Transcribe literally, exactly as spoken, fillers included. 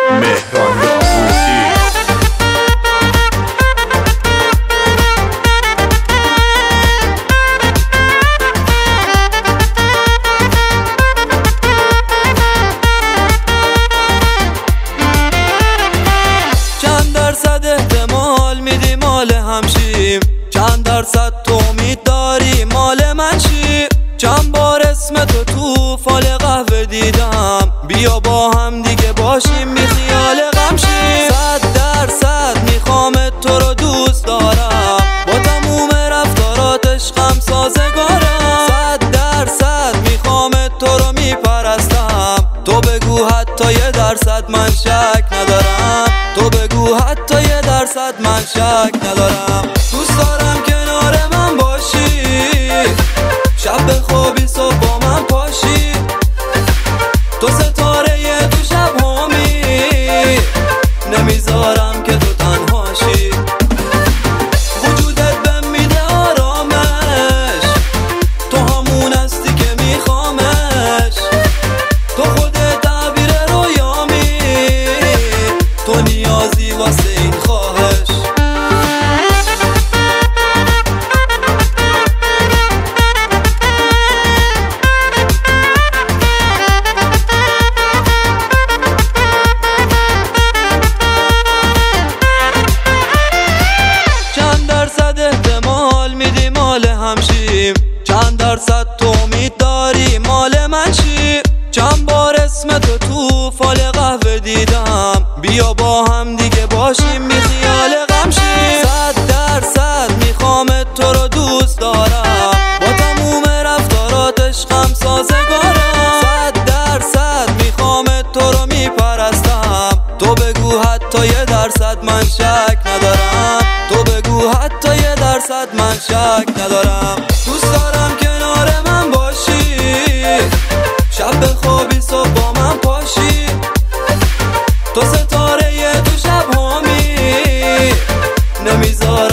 مهران داوودی. چند درصد احتمال میدی مال همشیم؟ چند درصد تو امید داری مال من شی؟ چند بار اسم تو تو فال قهوه دیدم، بیا با هم دیگه باشیم بی خیال غم شیم. صد درصد میخوامت تو رو دوست دارم، با تموم رفتارات عشقم سازگارم. صد درصد میخوامت تو رو میپرستم، تو بگو حتی یه درصد من شک ندارم. تو بگو حتی یه درصد من شک ندارم. دوست دارم کنار من باشی، شب بخوابی صبح با من پاشی. تو ستاره یه تو شب هامی، نمیذارم که تو تنهاشی. وجودت بهم میده آرامش، تو همون هستی که میخوامش. تو خودت تعبیر رویامی، تو نیازی واسه این خواهش. چند درصد احتمال میدی مال همشیم؟ چند درصد تو امید داری مال من شی؟ چند بار اسم تو تو فال قهوه دیدم، بیا با هم دیگه باشیم بی خیال غم شیم. صد درصد میخوامت تو رو دوست دارم، با تموم رفتارات عشقم سازگارم. صد درصد میخوامت تو رو میپرستم، تو بگو حتی یه درصد من شک ندارم. تو بگو حتی یه درصد من شک ندارم. دوست دارم کنار من باشی، شب بخوابی صبح با من پاشی. تو ستاره یه تو شب هامی، نمیذارم